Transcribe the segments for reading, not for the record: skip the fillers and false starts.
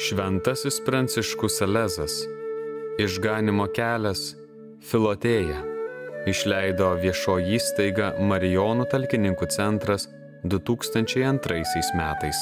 Šventasis Pranciškus Salezas, Išganymo kelias, Filotėja, išleido viešoji įstaiga Marijonų talkininkų centras 2002 metais.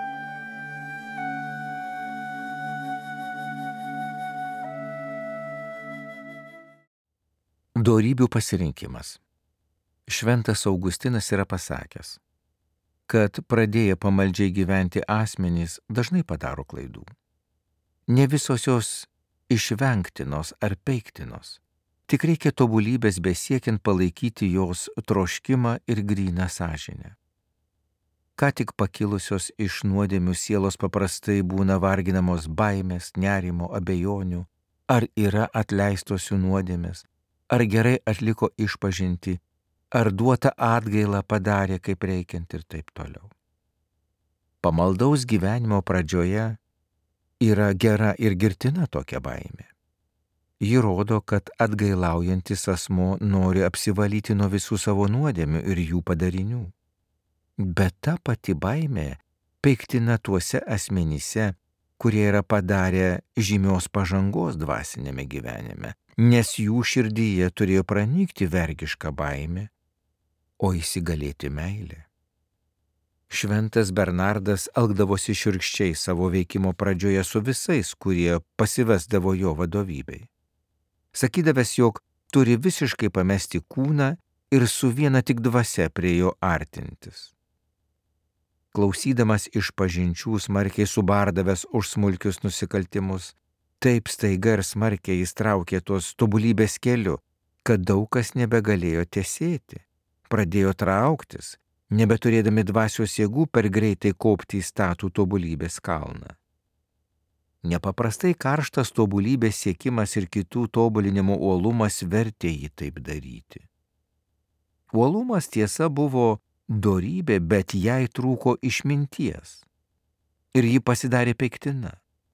Dorybių pasirinkimas. Šventas Augustinas yra pasakęs, kad pradėję pamaldžiai gyventi asmenys dažnai padaro klaidų. Ne visos jos išvengtinos ar peiktinos, tik reikia tobulybės besiekiant palaikyti jos troškimą ir gryną sąžinę. Ką tik pakilusios iš nuodėmių sielos paprastai būna varginamos baimės, nerimo, abejonių, ar yra atleistos jų nuodėmės, ar gerai atliko išpažintį, ar duotą atgailą padarė kaip reikiant ir taip toliau. Pamaldaus gyvenimo pradžioje yra gera ir girtina tokia baimė. Ji rodo, kad atgailaujantis asmuo nori apsivalyti nuo visų savo nuodėmių ir jų padarinių. Bet ta pati baimė peiktina tuose asmenyse, kurie yra padarę žymios pažangos dvasinėme gyvenime, nes jų širdyje turėjo pranykti vergiška baimė, o įsigalėti meilė. Šventas Bernardas elgdavosi šiurkščiai savo veikimo pradžioje su visais, kurie pasivesdavo jo vadovybei. Sakydavęs, jog turi visiškai pamesti kūną ir su viena tik dvasia prie jo artintis. Klausydamas išpažinčių smarkiai subardavęs už smulkius nusikaltimus, taip staiga ir smarkiai jis traukė tos tobulybės keliu, kad daug kas nebegalėjo tesėti. Pradėjo trauktis, nebeturėdami dvasios jėgų per greitai kopti į statų tobulybės kalną. Nepaprastai karštas tobulybės siekimas ir kitų tobulinimo uolumas vertė jį taip daryti. Uolumas tiesa buvo dorybė, bet jai trūko išminties ir ji pasidarė peiktina.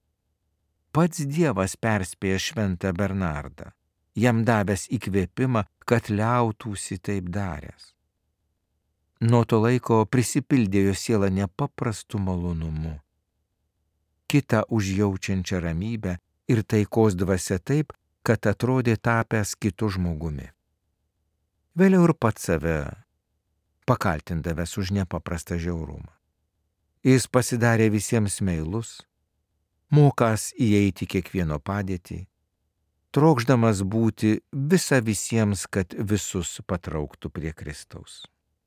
Pats Dievas perspėjo šventą Bernardą, jam davęs įkvėpimą, kad liautųsi taip daręs. Nuo to laiko prisipildė jo siela nepaprastu malonumu, kitą užjaučiančią ramybę ir taikos dvasia taip, kad atrodė tapęs kitu žmogumi. Vėliau ir pats save pakaltindavęs už nepaprastą žiaurumą. Jis pasidarė visiems meilus, mokąs įeiti kiekvieno padėtį, trokšdamas būti visa visiems, kad visus patrauktų prie Kristaus.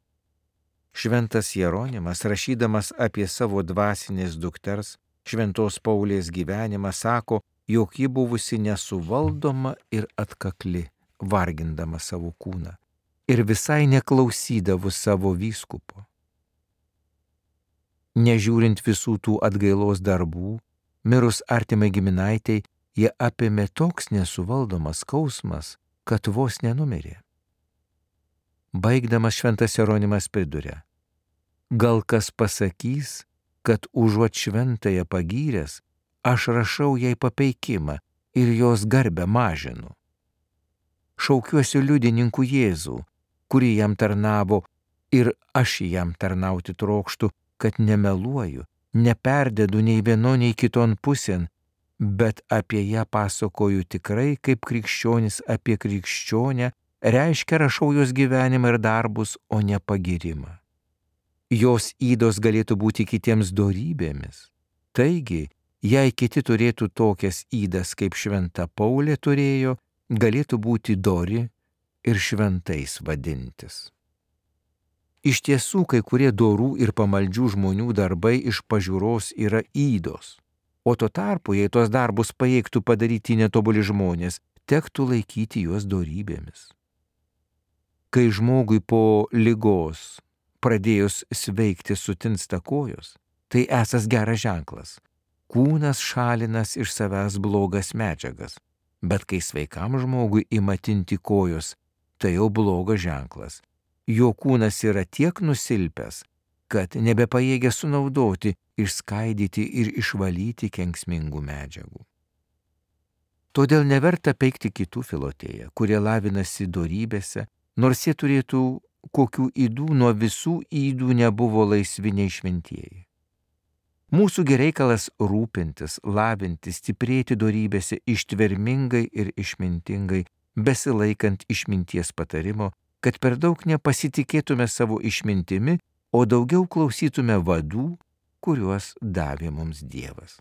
Šventas Jeronimas, rašydamas apie savo dvasinės dukters, šventos Paulės gyvenimą, sako, jog ji buvusi nesuvaldoma ir atkakli, vargindama savo kūną ir visai neklausydavus savo vyskupo. Nežiūrint visų tų atgailos darbų, mirus artimai giminaitei, jie apėmė toks nesuvaldomas skausmas, kad vos nenumirė. Baigdamas šventas Jeronimas priduria, gal kas pasakys, kad užuot šventąją pagyręs, aš rašau jai papeikimą ir jos garbę mažinu. Šaukiuosi liudininkų Jėzų, kurį jam tarnavo, ir aš jam tarnauti trokštu, kad nemeluoju, neperdedu nei vieno, nei kiton pusėn, bet apie ją pasakoju tikrai kaip krikščionis apie krikščionę, reiškia rašau jos gyvenimą ir darbus, o ne pagyrimą. Jos ydos galėtų būti kitiems dorybėmis. Taigi, jei kiti turėtų tokias ydas, kaip šventa Paulė turėjo, galėtų būti dori ir šventais vadintis. Iš tiesų, kai kurie dorų ir pamaldžių žmonių darbai iš pažiūros yra ydos, o tuo tarpu, jei tos darbus pajėgtų padaryti netobuli žmonės, tektų laikyti juos dorybėmis. Kai žmogui po ligos pradėjus sveikti sutinsta kojos, tai esas geras ženklas. Kūnas šalinas iš savęs blogas medžiagas, bet kai sveikam žmogui ima tinti kojos, tai jau blogas ženklas. Jo kūnas yra tiek nusilpęs, kad nebepajėgia sunaudoti, išskaidyti ir išvalyti kenksmingų medžiagų. Todėl neverta peikti kitų Filotėją, kurie lavinasi dorybėse, nors jie turėtų kokių ydų, nuo visų ydų nebuvo laisvi nei šventieji. Mūsų gereikalas rūpintis, lavinti, stiprėti dorybėse ištvermingai ir išmintingai, besilaikant išminties patarimo, kad per daug nepasitikėtume savo išmintimi, o daugiau klausytume vadų, kuriuos davė mums Dievas.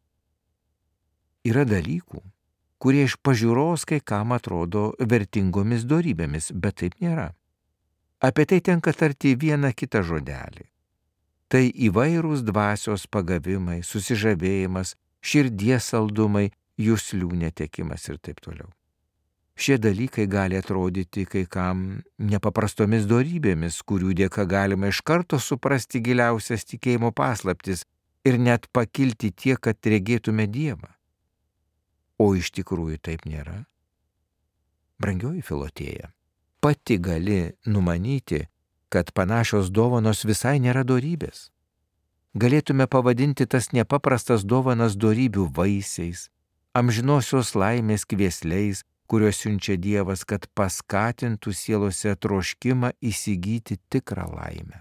Yra dalykų, kurie iš pažiūros kai kam atrodo vertingomis dorybėmis, bet taip nėra. Apie tai tenka tarti vieną kitą žodelį. Tai įvairūs dvasios pagavimai, susižavėjimas, širdies saldumai, juslių netekimas ir taip toliau. Šie dalykai gali atrodyti kai kam nepaprastomis dorybėmis, kurių dėka galima iš karto suprasti giliausias tikėjimo paslaptis ir net pakilti tiek, kad regėtume Dievą. O iš tikrųjų taip nėra. Brangioji Filotėja, pati gali numanyti, kad panašios dovanos visai nėra dorybės. Galėtume pavadinti tas nepaprastas dovanas dorybių vaisiais, amžinosios laimės kviesliais, kuriuos siunčia Dievas, kad paskatintų sielose troškimą įsigyti tikrą laimę.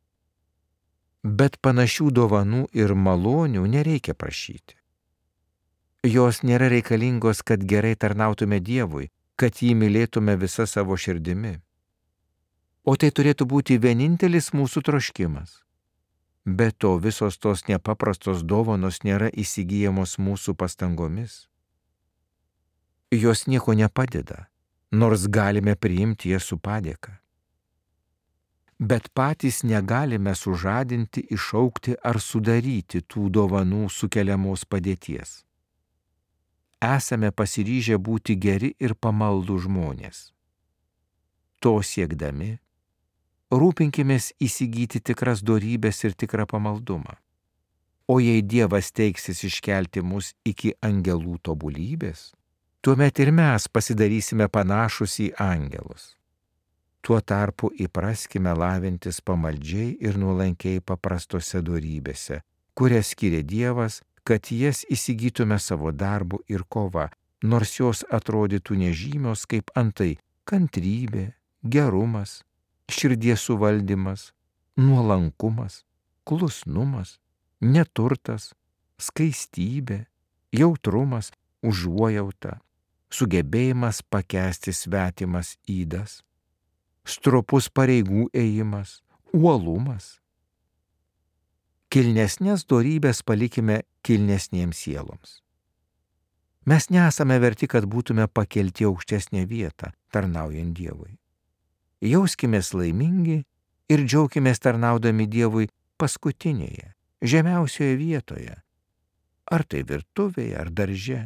Bet panašių dovanų ir malonių nereikia prašyti. Jos nėra reikalingos, kad gerai tarnautume Dievui, kad jį mylėtume visa savo širdimi. O tai turėtų būti vienintelis mūsų troškimas. Be to visos tos nepaprastos dovanos nėra įsigyjamos mūsų pastangomis. Jos nieko nepadeda, nors galime priimti jas su padėka. Bet patys negalime sužadinti, iššaukti ar sudaryti tų dovanų sukeliamos padėties. Esame pasiryžę būti geri ir pamaldų žmonės. To siekdami, rūpinkimės įsigyti tikras dorybės ir tikrą pamaldumą. O jei Dievas teiksis iškelti mus iki angelų tobulybės, tuomet ir mes pasidarysime panašus į angelus. Tuo tarpu įpraskime lavintis pamaldžiai ir nuolankiai paprastose dorybėse, kurias skiria Dievas, kad jas įsigytume savo darbu ir kova, nors jos atrodytų nežymios kaip antai kantrybė, gerumas, širdies suvaldymas, nuolankumas, klusnumas, neturtas, skaistybė, jautrumas, užuojauta, sugebėjimas pakęsti svetimas ydas, stropus pareigų ėjimas, uolumas. Kilnesnės dorybės palikime kilnesniems sieloms. Mes nesame verti, kad būtume pakelti aukštesnę vietą, tarnaujant Dievui. Jauskimės laimingi ir džiaukimės tarnaudami Dievui paskutinėje, žemiausioje vietoje, ar tai virtuvėje, ar darže.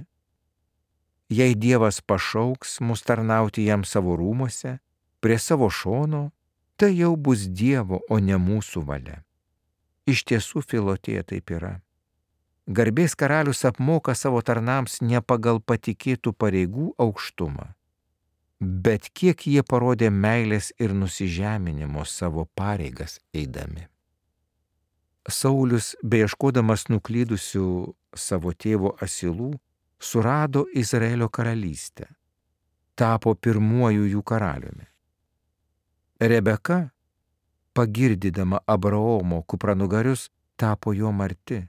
Jei Dievas pašauks mus tarnauti jam savo rūmuose, prie savo šono, tai jau bus Dievo, o ne mūsų valia. Iš tiesų, Filotėja, taip yra. Garbės karalius apmoka savo tarnams ne pagal patikėtų pareigų aukštumą, bet kiek jie parodė meilės ir nusižeminimo savo pareigas eidami. Saulius, beieškodamas nuklydusių savo tėvo asilų, surado Izraelio karalystę, tapo pirmuoju jų karaliumi. Rebeka, pagirdydama Abraomo kupranugarius, tapo jo marti.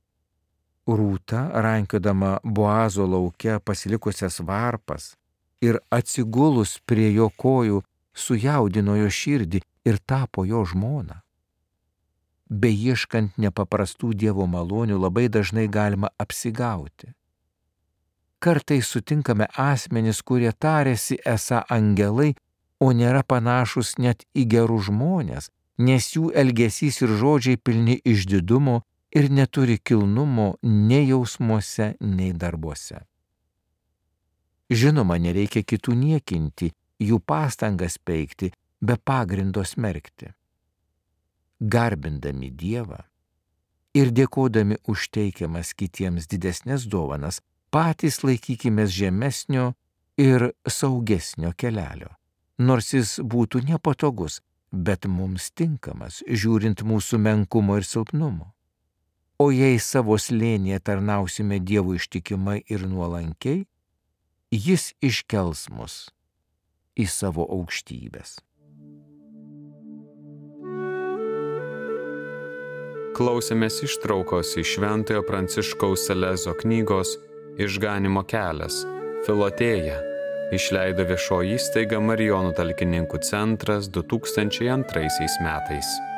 Rūta, rankiodama Boazo lauke pasilikusias varpas ir atsigulus prie jo kojų, sujaudino jo širdį ir tapo jo žmona. Beieškant nepaprastų Dievo malonių labai dažnai galima apsigauti. Kartais sutinkame asmenis, kurie tariasi esą angelai, o nėra panašus net į gerus žmonės, nes jų elgesys ir žodžiai pilni išdidumo ir neturi kilnumo nei jausmuose, nei darbuose. Žinoma, nereikia kitų niekinti, jų pastangas peikti, be pagrindo smerkti. Garbindami Dievą ir dėkodami už teikiamas kitiems didesnės dovanas, patys laikykimės žemesnio ir saugesnio kelelio, nors jis būtų nepatogus, bet mums tinkamas, žiūrint mūsų menkumo ir silpnumo. O jei savo slėnyje tarnausime Dievui ištikimai ir nuolankiai, jis iškels mus į savo aukštybes. Klausėmės ištraukos iš Šventojo Pranciškaus Salezo knygos Išganymo kelias – Filotėja. Išleido viešoji įstaiga Marijonų talkininkų centras 2002 metais.